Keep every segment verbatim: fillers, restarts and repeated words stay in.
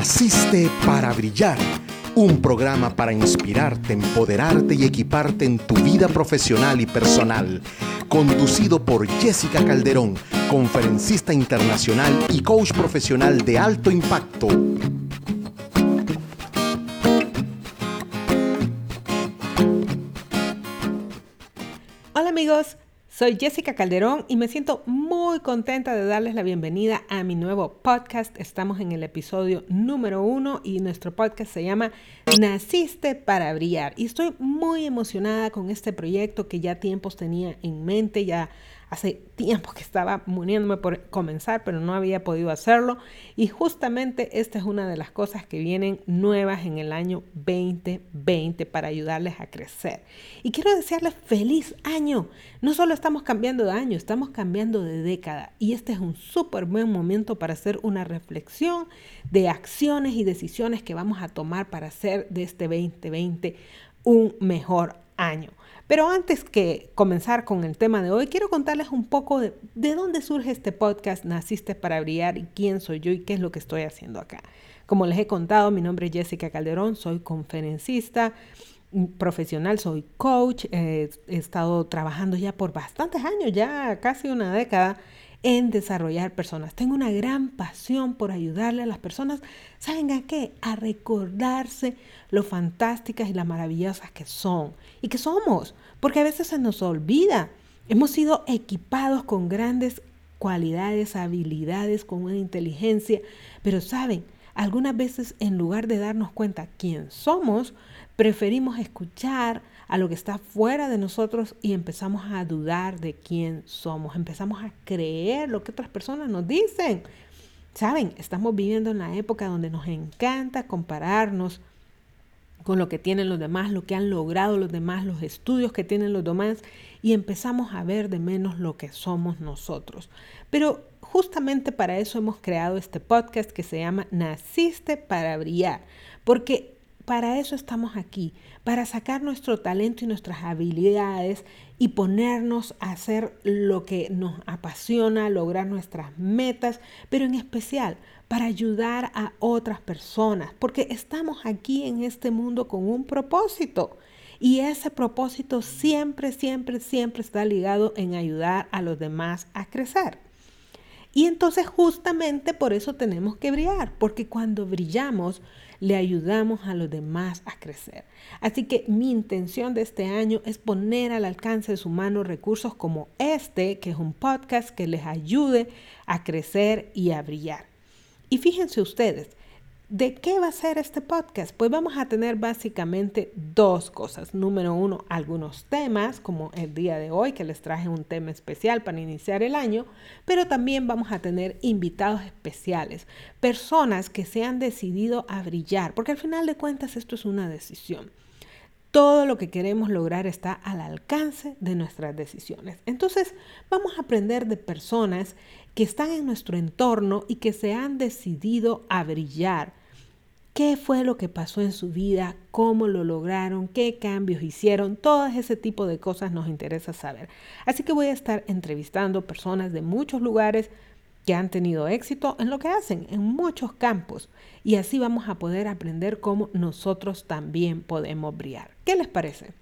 Naciste para brillar, un programa para inspirarte, empoderarte y equiparte en tu vida profesional y personal, conducido por Jessica Calderón, conferencista internacional y coach profesional de alto impacto. Hola amigos, soy Jessica Calderón y me siento muy contenta de darles la bienvenida a mi nuevo podcast. Estamos en el episodio número uno y nuestro podcast se llama Naciste para brillar. Y estoy muy emocionada con este proyecto que ya tiempos tenía en mente, ya hace tiempo que estaba muriéndome por comenzar, pero no había podido hacerlo. Y justamente esta es una de las cosas que vienen nuevas en el año veinte veinte para ayudarles a crecer. Y quiero desearles feliz año. No solo estamos cambiando de año, estamos cambiando de década. Y este es un súper buen momento para hacer una reflexión de acciones y decisiones que vamos a tomar para hacer de este veinte veinte un mejor año. Pero antes que comenzar con el tema de hoy, quiero contarles un poco de, de dónde surge este podcast Naciste para brillar y quién soy yo y qué es lo que estoy haciendo acá. Como les he contado, mi nombre es Jessica Calderón, soy conferencista profesional, soy coach, eh, he estado trabajando ya por bastantes años, ya casi una década, en desarrollar personas. Tengo una gran pasión por ayudarle a las personas, ¿saben a qué? A recordarse lo fantásticas y las maravillosas que son y que somos, porque a veces se nos olvida. Hemos sido equipados con grandes cualidades, habilidades, con una inteligencia, pero ¿saben? Algunas veces en lugar de darnos cuenta quién somos, preferimos escuchar a lo que está fuera de nosotros y empezamos a dudar de quién somos. Empezamos a creer lo que otras personas nos dicen. ¿Saben? Estamos viviendo en la época donde nos encanta compararnos con lo que tienen los demás, lo que han logrado los demás, los estudios que tienen los demás, y empezamos a ver de menos lo que somos nosotros. Pero justamente para eso hemos creado este podcast que se llama Naciste para brillar, porque para eso estamos aquí, para sacar nuestro talento y nuestras habilidades y ponernos a hacer lo que nos apasiona, lograr nuestras metas, pero en especial para ayudar a otras personas, porque estamos aquí en este mundo con un propósito. Y ese propósito siempre, siempre, siempre está ligado en ayudar a los demás a crecer. Y entonces justamente por eso tenemos que brillar, porque cuando brillamos le ayudamos a los demás a crecer. Así que mi intención de este año es poner al alcance de su mano recursos como este, que es un podcast que les ayude a crecer y a brillar. Y fíjense ustedes, ¿de qué va a ser este podcast? Pues vamos a tener básicamente dos cosas. Número uno, algunos temas, como el día de hoy, que les traje un tema especial para iniciar el año, pero también vamos a tener invitados especiales, personas que se han decidido a brillar, porque al final de cuentas esto es una decisión. Todo lo que queremos lograr está al alcance de nuestras decisiones. Entonces, vamos a aprender de personas que están en nuestro entorno y que se han decidido a brillar. ¿Qué fue lo que pasó en su vida? ¿Cómo lo lograron? ¿Qué cambios hicieron? Todo ese tipo de cosas nos interesa saber. Así que voy a estar entrevistando personas de muchos lugares que han tenido éxito en lo que hacen, en muchos campos. Y así vamos a poder aprender cómo nosotros también podemos brillar. ¿Qué les parece?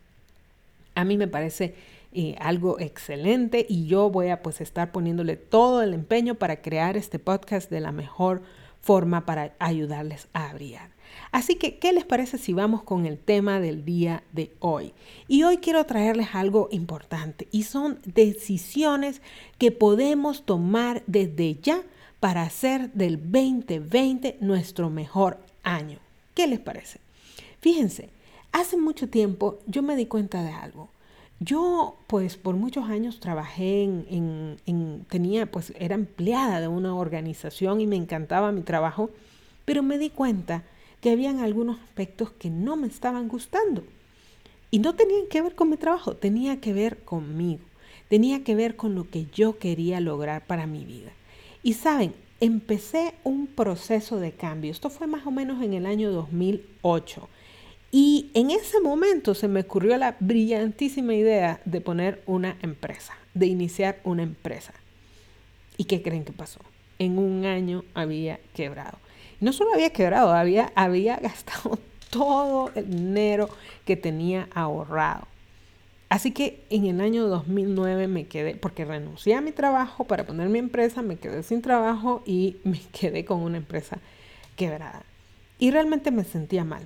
A mí me parece eh, algo excelente y yo voy a pues estar poniéndole todo el empeño para crear este podcast de la mejor forma para ayudarles a brillar. Así que, ¿qué les parece si vamos con el tema del día de hoy? Y hoy quiero traerles algo importante y son decisiones que podemos tomar desde ya para hacer del veinte veinte nuestro mejor año. ¿Qué les parece? Fíjense, hace mucho tiempo yo me di cuenta de algo. Yo, pues, por muchos años trabajé en, en, en, tenía, pues, era empleada de una organización y me encantaba mi trabajo, pero me di cuenta que habían algunos aspectos que no me estaban gustando. Y no tenían que ver con mi trabajo, tenía que ver conmigo, tenía que ver con lo que yo quería lograr para mi vida. Y saben, empecé un proceso de cambio. Esto fue más o menos en el año dos mil ocho. Y en ese momento se me ocurrió la brillantísima idea de poner una empresa, de iniciar una empresa. ¿Y qué creen que pasó? En un año había quebrado. no solo había quebrado, había, había gastado todo el dinero que tenía ahorrado. Así que en el año dos mil nueve me quedé, porque renuncié a mi trabajo para poner mi empresa, me quedé sin trabajo y me quedé con una empresa quebrada. Y realmente me sentía mal.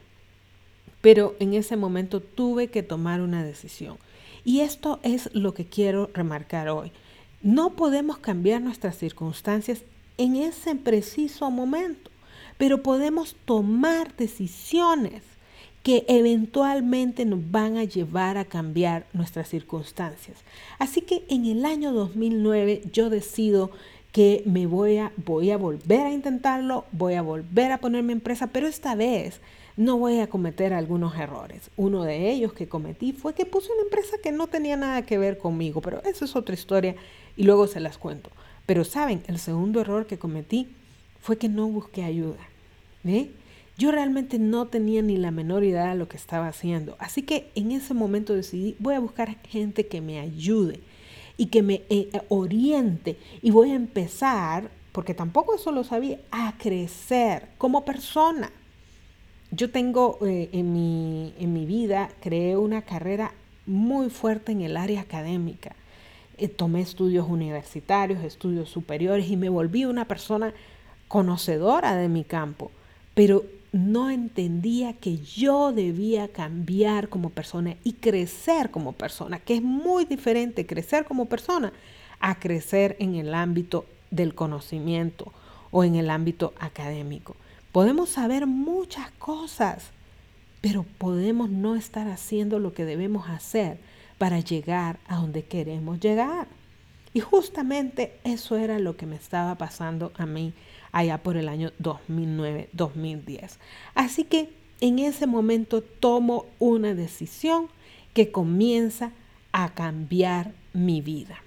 Pero en ese momento tuve que tomar una decisión. Y esto es lo que quiero remarcar hoy. No podemos cambiar nuestras circunstancias en ese preciso momento, pero podemos tomar decisiones que eventualmente nos van a llevar a cambiar nuestras circunstancias. Así que en el año dos mil nueve yo decido que me voy a, voy a volver a intentarlo, voy a volver a poner mi empresa, pero esta vez no voy a cometer algunos errores. Uno de ellos que cometí fue que puse una empresa que no tenía nada que ver conmigo, pero esa es otra historia y luego se las cuento. Pero saben, el segundo error que cometí fue que no busqué ayuda. ¿eh? Yo realmente no tenía ni la menor idea de lo que estaba haciendo. Así que en ese momento decidí, voy a buscar gente que me ayude y que me eh, oriente. Y voy a empezar, porque tampoco eso lo sabía, a crecer como persona. Yo tengo eh, en, mi, en mi vida, creé una carrera muy fuerte en el área académica. Eh, tomé estudios universitarios, estudios superiores y me volví una persona conocedora de mi campo. Pero no entendía que yo debía cambiar como persona y crecer como persona, que es muy diferente crecer como persona a crecer en el ámbito del conocimiento o en el ámbito académico. Podemos saber muchas cosas, pero podemos no estar haciendo lo que debemos hacer para llegar a donde queremos llegar. Y justamente eso era lo que me estaba pasando a mí allá por el año dos mil nueve, dos mil diez. Así que en ese momento tomo una decisión que comienza a cambiar mi vida.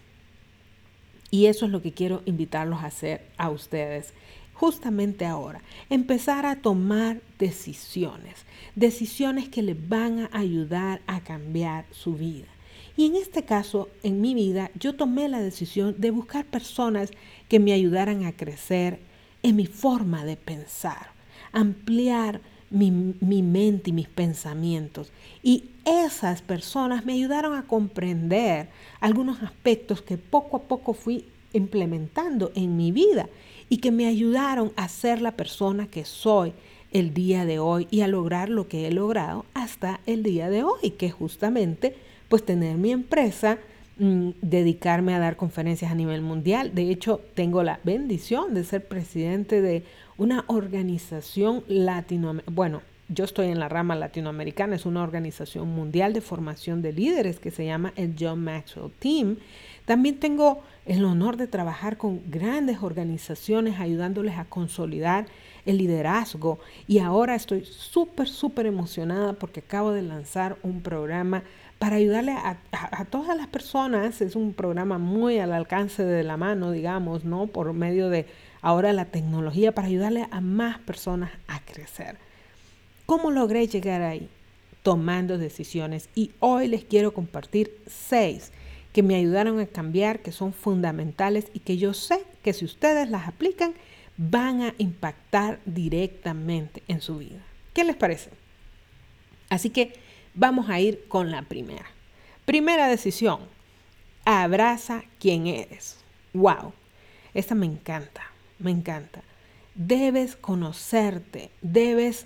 Y eso es lo que quiero invitarlos a hacer a ustedes justamente ahora. Empezar a tomar decisiones, decisiones que les van a ayudar a cambiar su vida. Y en este caso, en mi vida, yo tomé la decisión de buscar personas que me ayudaran a crecer en mi forma de pensar, ampliar mi, mi mente y mis pensamientos. Y esas personas me ayudaron a comprender algunos aspectos que poco a poco fui implementando en mi vida y que me ayudaron a ser la persona que soy el día de hoy y a lograr lo que he logrado hasta el día de hoy, que justamente pues tener mi empresa, mmm, dedicarme a dar conferencias a nivel mundial. De hecho, tengo la bendición de ser presidente de una organización latinoamericana. Bueno, yo estoy en la rama latinoamericana, es una organización mundial de formación de líderes que se llama el John Maxwell Team. También tengo el honor de trabajar con grandes organizaciones ayudándoles a consolidar el liderazgo. Y ahora estoy súper, súper emocionada porque acabo de lanzar un programa para ayudarle a, a, a todas las personas. Es un programa muy al alcance de la mano, digamos, ¿no? Por medio de ahora la tecnología, para ayudarle a más personas a crecer. ¿Cómo logré llegar ahí? Tomando decisiones. Y hoy les quiero compartir seis que me ayudaron a cambiar, que son fundamentales y que yo sé que si ustedes las aplican, van a impactar directamente en su vida. ¿Qué les parece? Así que vamos a ir con la primera. Primera decisión, abraza quién eres. ¡Wow! Esta me encanta, me encanta. Debes conocerte, debes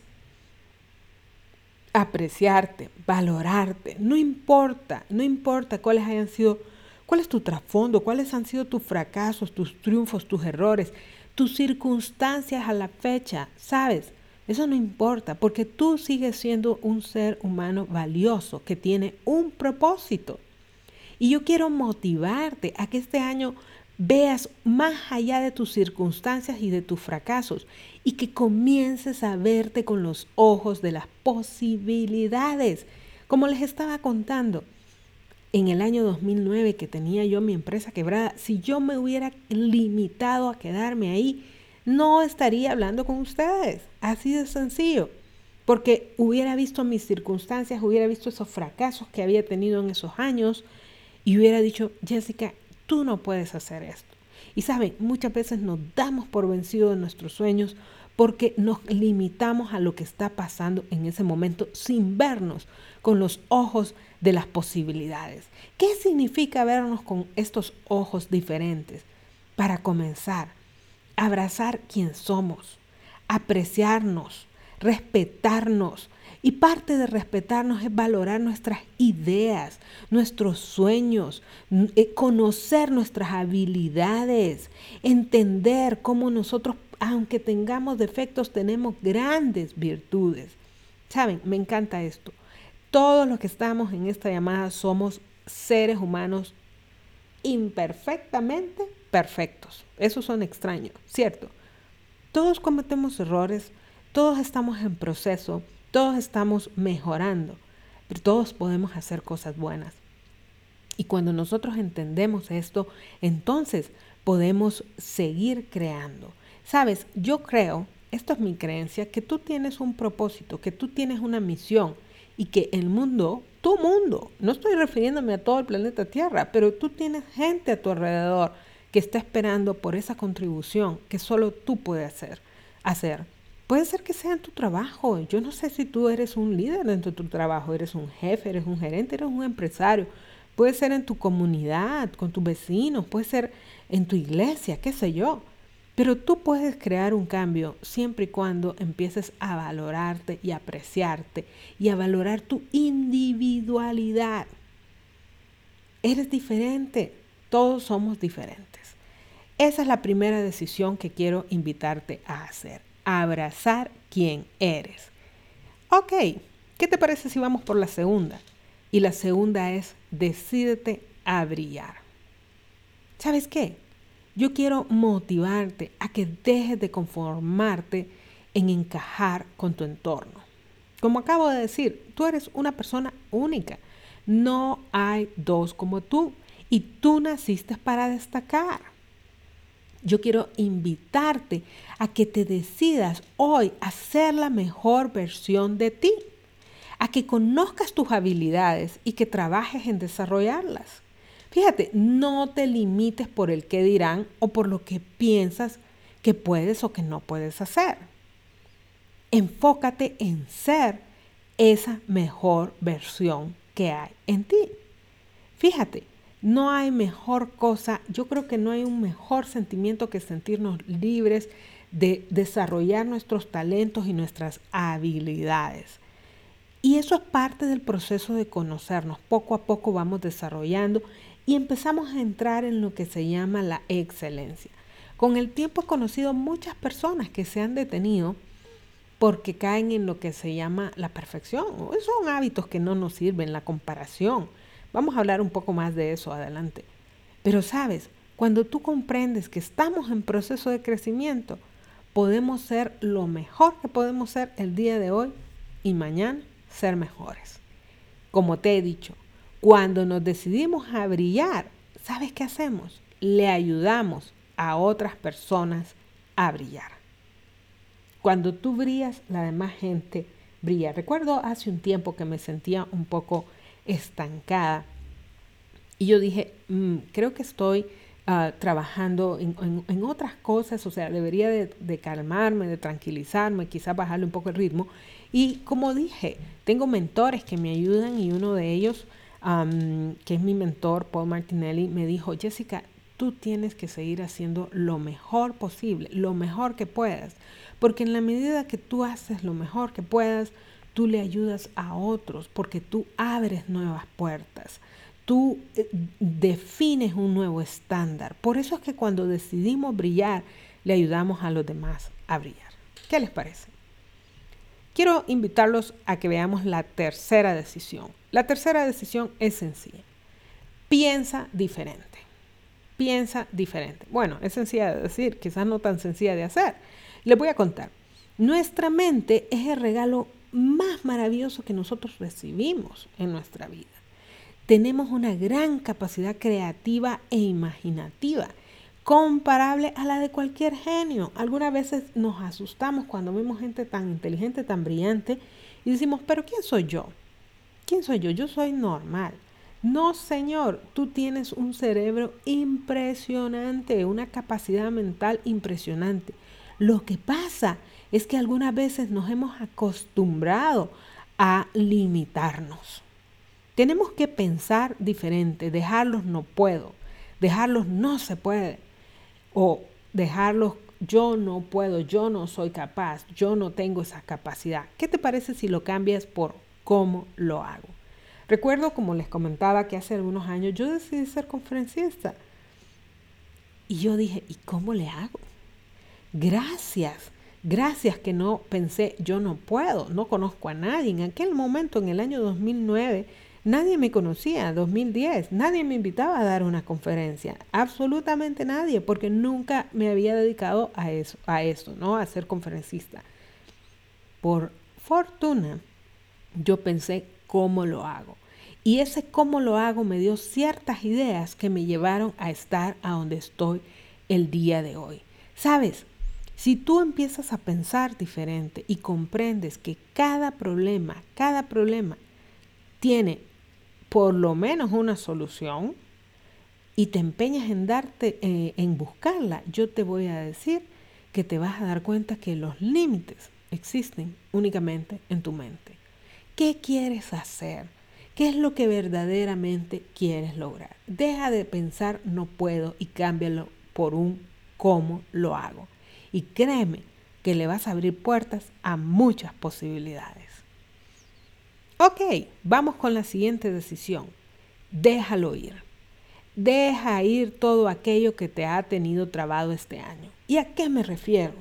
apreciarte, valorarte. No importa, no importa cuáles hayan sido, cuál es tu trasfondo, cuáles han sido tus fracasos, tus triunfos, tus errores, tus circunstancias a la fecha, ¿sabes? Eso no importa, porque tú sigues siendo un ser humano valioso que tiene un propósito. Y yo quiero motivarte a que este año veas más allá de tus circunstancias y de tus fracasos y que comiences a verte con los ojos de las posibilidades. Como les estaba contando, en el año dos mil nueve que tenía yo mi empresa quebrada, si yo me hubiera limitado a quedarme ahí, no estaría hablando con ustedes. Así de sencillo. Porque hubiera visto mis circunstancias, hubiera visto esos fracasos que había tenido en esos años y hubiera dicho, Jessica, tú no puedes hacer esto. Y saben, muchas veces nos damos por vencidos de nuestros sueños porque nos limitamos a lo que está pasando en ese momento sin vernos con los ojos de las posibilidades. ¿Qué significa vernos con estos ojos diferentes? Para comenzar, abrazar quién somos, apreciarnos, respetarnos. Y parte de respetarnos es valorar nuestras ideas, nuestros sueños, conocer nuestras habilidades, entender cómo nosotros, aunque tengamos defectos, tenemos grandes virtudes. ¿Saben? Me encanta esto. Todos los que estamos en esta llamada somos seres humanos imperfectamente perfectos. Esos son extraños, ¿cierto? Todos cometemos errores, todos estamos en proceso, todos estamos mejorando, pero todos podemos hacer cosas buenas. Y cuando nosotros entendemos esto, entonces podemos seguir creando. Sabes, yo creo, esto es mi creencia, que tú tienes un propósito, que tú tienes una misión y que el mundo, tu mundo, no estoy refiriéndome a todo el planeta Tierra, pero tú tienes gente a tu alrededor que está esperando por esa contribución que solo tú puedes hacer. hacer. Puede ser que sea en tu trabajo. Yo no sé si tú eres un líder dentro de tu trabajo, eres un jefe, eres un gerente, eres un empresario. Puede ser en tu comunidad, con tus vecinos, puede ser en tu iglesia, qué sé yo. Pero tú puedes crear un cambio siempre y cuando empieces a valorarte y apreciarte y a valorar tu individualidad. Eres diferente, todos somos diferentes. Esa es la primera decisión que quiero invitarte a hacer. Abrazar quién eres. Ok, ¿qué te parece si vamos por la segunda? Y la segunda es, decídete a brillar. ¿Sabes qué? Yo quiero motivarte a que dejes de conformarte en encajar con tu entorno. Como acabo de decir, tú eres una persona única. No hay dos como tú y tú naciste para destacar. Yo quiero invitarte a que te decidas hoy a ser la mejor versión de ti, a que conozcas tus habilidades y que trabajes en desarrollarlas. Fíjate, no te limites por el qué dirán o por lo que piensas que puedes o que no puedes hacer. Enfócate en ser esa mejor versión que hay en ti. Fíjate, no hay mejor cosa, yo creo que no hay un mejor sentimiento que sentirnos libres de desarrollar nuestros talentos y nuestras habilidades. Y eso es parte del proceso de conocernos. Poco a poco vamos desarrollando y empezamos a entrar en lo que se llama la excelencia. Con el tiempo he conocido muchas personas que se han detenido porque caen en lo que se llama la perfección. Son hábitos que no nos sirven, la comparación. Vamos a hablar un poco más de eso adelante. Pero sabes, cuando tú comprendes que estamos en proceso de crecimiento, podemos ser lo mejor que podemos ser el día de hoy y mañana ser mejores. Como te he dicho, cuando nos decidimos a brillar, ¿sabes qué hacemos? Le ayudamos a otras personas a brillar. Cuando tú brillas, la demás gente brilla. Recuerdo hace un tiempo que me sentía un poco estancada y yo dije, mmm, creo que estoy uh, trabajando en, en, en otras cosas, o sea, debería de, de calmarme, de tranquilizarme, quizás bajarle un poco el ritmo. Y como dije, tengo mentores que me ayudan y uno de ellos, um, que es mi mentor, Paul Martinelli, me dijo, Jessica, tú tienes que seguir haciendo lo mejor posible, lo mejor que puedas, porque en la medida que tú haces lo mejor que puedas, tú le ayudas a otros, porque tú abres nuevas puertas, tú eh, defines un nuevo estándar. Por eso es que cuando decidimos brillar, le ayudamos a los demás a brillar. ¿Qué les parece? Quiero invitarlos a que veamos la tercera decisión. La tercera decisión es sencilla. Piensa diferente. Piensa diferente. Bueno, es sencilla de decir, quizás no tan sencilla de hacer. Les voy a contar. Nuestra mente es el regalo más maravilloso que nosotros recibimos en nuestra vida. Tenemos una gran capacidad creativa e imaginativa, comparable a la de cualquier genio. Algunas veces nos asustamos cuando vemos gente tan inteligente, tan brillante, y decimos, ¿pero quién soy yo? ¿Quién soy yo? Yo soy normal. No, señor, tú tienes un cerebro impresionante, una capacidad mental impresionante. Lo que pasa es que algunas veces nos hemos acostumbrado a limitarnos. Tenemos que pensar diferente, dejarlos no puedo, dejarlos no se puede, o dejarlos yo no puedo, yo no soy capaz, yo no tengo esa capacidad. ¿Qué te parece si lo cambias por cómo lo hago? Recuerdo, como les comentaba, que hace algunos años yo decidí ser conferencista. Y yo dije, ¿y cómo le hago? Gracias, gracias que no pensé, yo no puedo, no conozco a nadie. En aquel momento, en el año dos mil nueve, nadie me conocía, dos mil diez, nadie me invitaba a dar una conferencia, absolutamente nadie, porque nunca me había dedicado a eso, a eso, ¿no? A ser conferencista. Por fortuna, yo pensé, ¿cómo lo hago? Y ese cómo lo hago me dio ciertas ideas que me llevaron a estar a donde estoy el día de hoy. ¿Sabes? Si tú empiezas a pensar diferente y comprendes que cada problema, cada problema tiene por lo menos una solución y te empeñas en darte, eh, en buscarla, yo te voy a decir que te vas a dar cuenta que los límites existen únicamente en tu mente. ¿Qué quieres hacer? ¿Qué es lo que verdaderamente quieres lograr? Deja de pensar no puedo y cámbialo por un cómo lo hago. Y créeme que le vas a abrir puertas a muchas posibilidades. Ok, vamos con la siguiente decisión. Déjalo ir. Deja ir todo aquello que te ha tenido trabado este año. ¿Y a qué me refiero?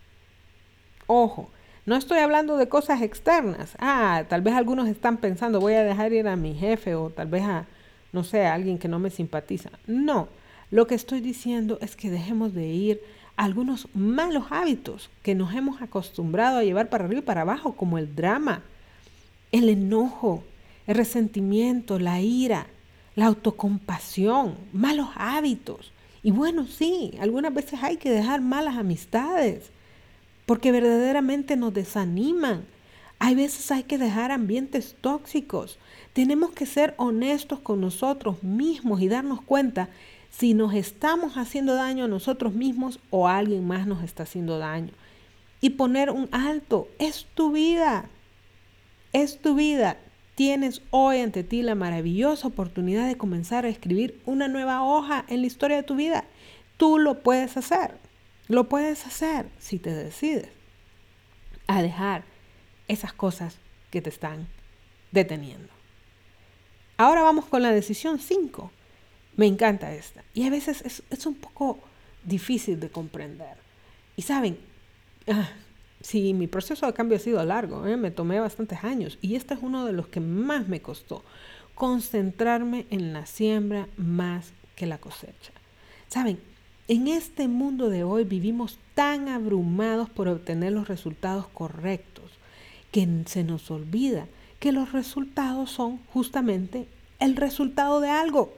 Ojo, no estoy hablando de cosas externas. Ah, tal vez algunos están pensando, voy a dejar ir a mi jefe o tal vez a, no sé, a alguien que no me simpatiza. No, lo que estoy diciendo es que dejemos de ir a algunos malos hábitos que nos hemos acostumbrado a llevar para arriba y para abajo, como el drama, el enojo, el resentimiento, la ira, la autocompasión, malos hábitos. Y bueno, sí, algunas veces hay que dejar malas amistades, porque verdaderamente nos desaniman. Hay veces hay que dejar ambientes tóxicos. Tenemos que ser honestos con nosotros mismos y darnos cuenta si nos estamos haciendo daño a nosotros mismos o alguien más nos está haciendo daño. Y poner un alto. Es tu vida. Es tu vida. Tienes hoy ante ti la maravillosa oportunidad de comenzar a escribir una nueva hoja en la historia de tu vida. Tú lo puedes hacer. Lo puedes hacer si te decides a dejar esas cosas que te están deteniendo. Ahora vamos con la decisión cinco. Me encanta esta. Y a veces es, es un poco difícil de comprender. Y saben, ah, sí, mi proceso de cambio ha sido largo, ¿eh? Me tomé bastantes años. Y este es uno de los que más me costó. Concentrarme en la siembra más que la cosecha. Saben, en este mundo de hoy vivimos tan abrumados por obtener los resultados correctos que se nos olvida que los resultados son justamente el resultado de algo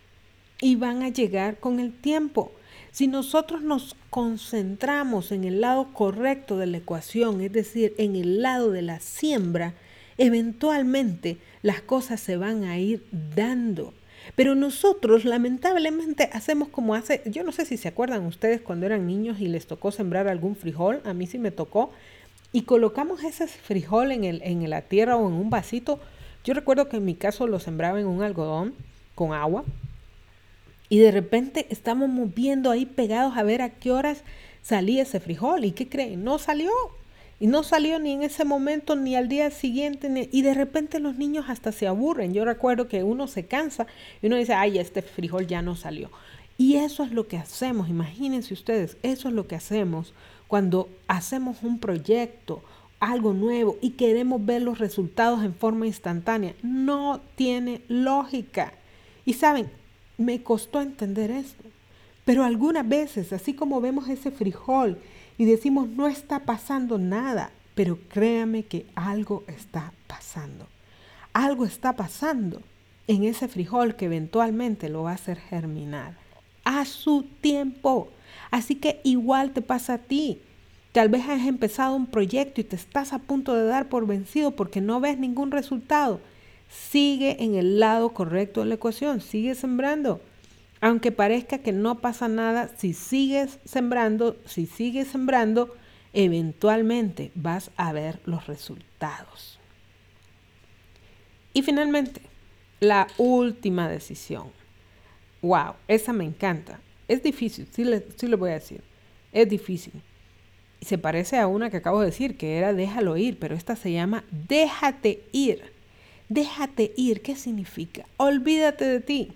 y van a llegar con el tiempo. Si nosotros nos concentramos en el lado correcto de la ecuación, es decir, en el lado de la siembra, eventualmente las cosas se van a ir dando. Pero nosotros lamentablemente hacemos como hace, yo no sé si se acuerdan ustedes cuando eran niños y les tocó sembrar algún frijol, a mí sí me tocó, y colocamos ese frijol en, el, en la tierra o en un vasito. Yo recuerdo que en mi caso lo sembraba en un algodón con agua y de repente estamos viendo ahí pegados a ver a qué horas salía ese frijol. ¿Y qué creen? No salió. Y no salió ni en ese momento ni al día siguiente. Ni... Y de repente los niños hasta se aburren. Yo recuerdo que uno se cansa y uno dice, ay, este frijol ya no salió. Y eso es lo que hacemos. Imagínense ustedes, eso es lo que hacemos cuando hacemos un proyecto, algo nuevo y queremos ver los resultados en forma instantánea. No tiene lógica. Y saben, me costó entender esto. Pero algunas veces, así como vemos ese frijol y decimos, no está pasando nada, pero créame que algo está pasando. Algo está pasando en ese frijol que eventualmente lo va a hacer germinar a su tiempo. Así que igual te pasa a ti. Tal vez has empezado un proyecto y te estás a punto de dar por vencido porque no ves ningún resultado. Sigue en el lado correcto de la ecuación, sigue sembrando. Aunque parezca que no pasa nada, si sigues sembrando, si sigues sembrando, eventualmente vas a ver los resultados. Y finalmente, la última decisión. Wow, esa me encanta. Es difícil, sí le, sí le voy a decir. Es difícil. Y se parece a una que acabo de decir, que era déjalo ir, pero esta se llama déjate ir. Déjate ir, ¿qué significa? Olvídate de ti.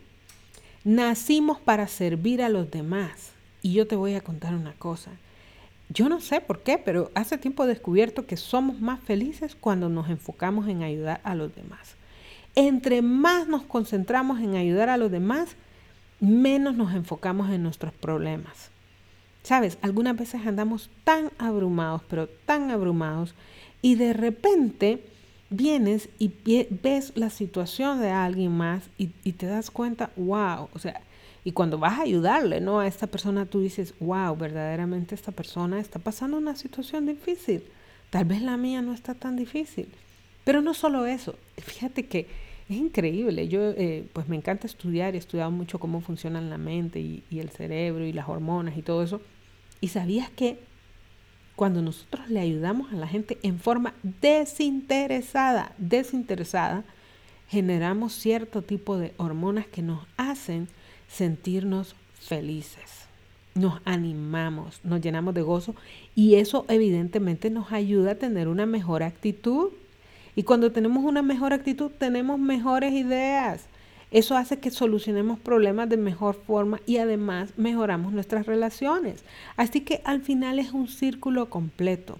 Nacimos para servir a los demás. Y yo te voy a contar una cosa. Yo no sé por qué, pero hace tiempo he descubierto que somos más felices cuando nos enfocamos en ayudar a los demás. Entre más nos concentramos en ayudar a los demás, menos nos enfocamos en nuestros problemas. ¿Sabes? Algunas veces andamos tan abrumados, pero tan abrumados, y de repente vienes y ves la situación de alguien más y, y te das cuenta, wow, o sea, y cuando vas a ayudarle, ¿no? A esta persona tú dices, wow, verdaderamente esta persona está pasando una situación difícil. Tal vez la mía no está tan difícil. Pero no solo eso, fíjate que es increíble. Yo eh, pues me encanta estudiar, he estudiado mucho cómo funcionan la mente y, y el cerebro y las hormonas y todo eso. ¿Y sabías que cuando nosotros le ayudamos a la gente en forma desinteresada, desinteresada, generamos cierto tipo de hormonas que nos hacen sentirnos felices? Nos animamos, nos llenamos de gozo y eso evidentemente nos ayuda a tener una mejor actitud. Y cuando tenemos una mejor actitud, tenemos mejores ideas. Eso hace que solucionemos problemas de mejor forma y además mejoramos nuestras relaciones. Así que al final es un círculo completo.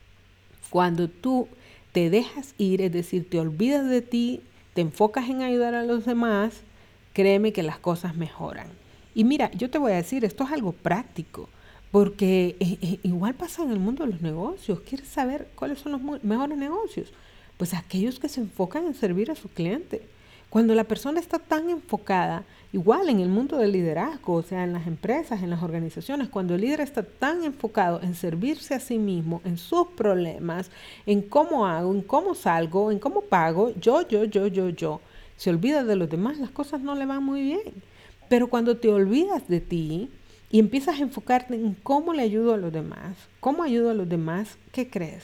Cuando tú te dejas ir, es decir, te olvidas de ti, te enfocas en ayudar a los demás, créeme que las cosas mejoran. Y mira, yo te voy a decir, esto es algo práctico, porque eh, eh, igual pasa en el mundo de los negocios. ¿Quieres saber cuáles son los mejores negocios? Pues aquellos que se enfocan en servir a su cliente. Cuando la persona está tan enfocada, igual en el mundo del liderazgo, o sea, en las empresas, en las organizaciones, cuando el líder está tan enfocado en servirse a sí mismo, en sus problemas, en cómo hago, en cómo salgo, en cómo pago, yo, yo, yo, yo, yo, se olvida de los demás, las cosas no le van muy bien. Pero cuando te olvidas de ti y empiezas a enfocarte en cómo le ayudo a los demás, cómo ayudo a los demás, ¿qué crees?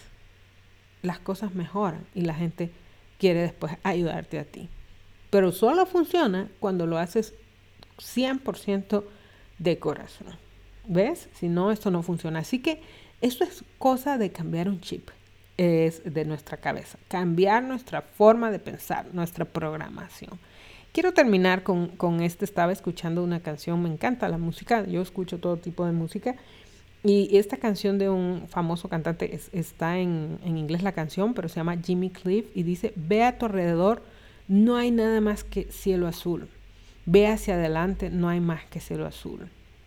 Las cosas mejoran y la gente quiere después ayudarte a ti. Pero solo funciona cuando lo haces cien por ciento de corazón. ¿Ves? Si no, esto no funciona. Así que eso es cosa de cambiar un chip. Es de nuestra cabeza. Cambiar nuestra forma de pensar, nuestra programación. Quiero terminar con, con este. Estaba escuchando una canción. Me encanta la música. Yo escucho todo tipo de música. Y esta canción de un famoso cantante es, está en, en inglés la canción, pero se llama Jimmy Cliff y dice: ve a tu alrededor, no hay nada más que cielo azul. Ve hacia adelante, no hay más que cielo azul.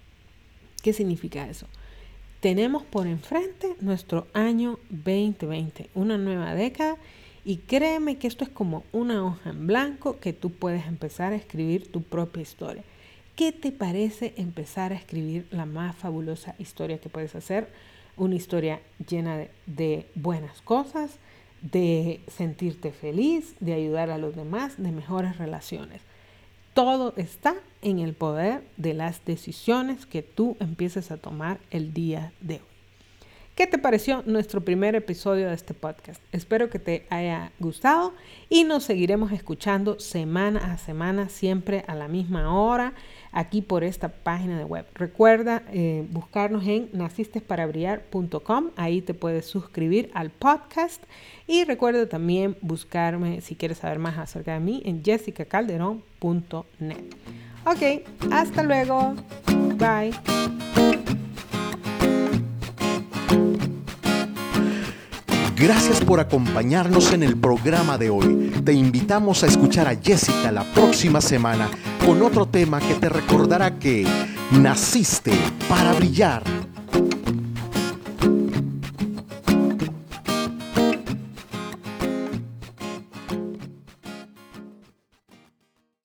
¿Qué significa eso? Tenemos por enfrente nuestro año veinte veinte, una nueva década, y créeme que esto es como una hoja en blanco que tú puedes empezar a escribir tu propia historia. ¿Qué te parece empezar a escribir la más fabulosa historia que puedes hacer? Una historia llena de, de buenas cosas, de sentirte feliz, de ayudar a los demás, de mejores relaciones. Todo está en el poder de las decisiones que tú empieces a tomar el día de hoy. ¿Qué te pareció nuestro primer episodio de este podcast? Espero que te haya gustado y nos seguiremos escuchando semana a semana, siempre a la misma hora, aquí por esta página de web. Recuerda eh, buscarnos en naciste para brillar punto com, ahí te puedes suscribir al podcast y recuerda también buscarme si quieres saber más acerca de mí en jessica calderón punto net. Ok, hasta luego. Bye. Gracias por acompañarnos en el programa de hoy. Te invitamos a escuchar a Jessica la próxima semana con otro tema que te recordará que naciste para brillar.